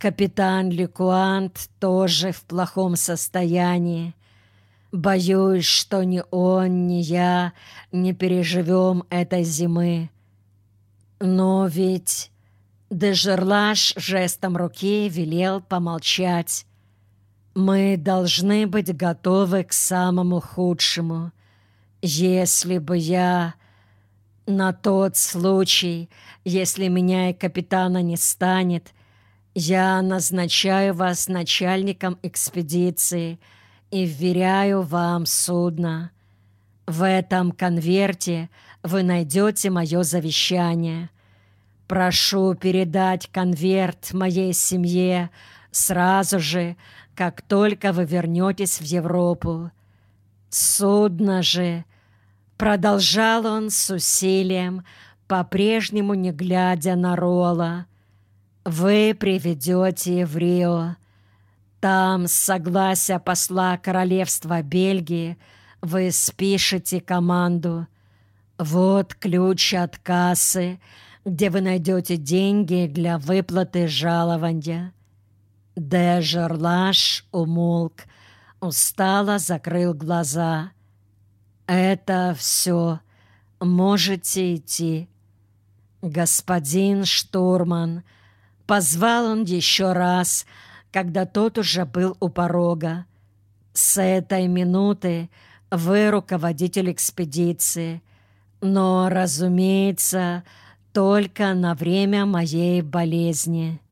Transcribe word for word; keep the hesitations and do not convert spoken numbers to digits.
Капитан Ликуант тоже в плохом состоянии. Боюсь, что ни он, ни я не переживем этой зимы. Но ведь Дежерлаш жестом руки велел помолчать. Мы должны быть готовы к самому худшему. Если бы я... На тот случай, если меня и капитана не станет, я назначаю вас начальником экспедиции и вверяю вам судно. В этом конверте вы найдете мое завещание. Прошу передать конверт моей семье сразу же, как только вы вернетесь в Европу. Судно же, продолжал он с усилием, по-прежнему не глядя на Ролла, вы приведете в Рио. Там, с согласия посла Королевства Бельгии, вы спишете команду. Вот ключ от кассы, где вы найдете деньги для выплаты жалования. Дежерлаш умолк, устало закрыл глаза. «Это все. Можете идти». «Господин штурман», — позвал он еще раз, когда тот уже был у порога. «С этой минуты вы руководитель экспедиции, но, разумеется, только на время моей болезни».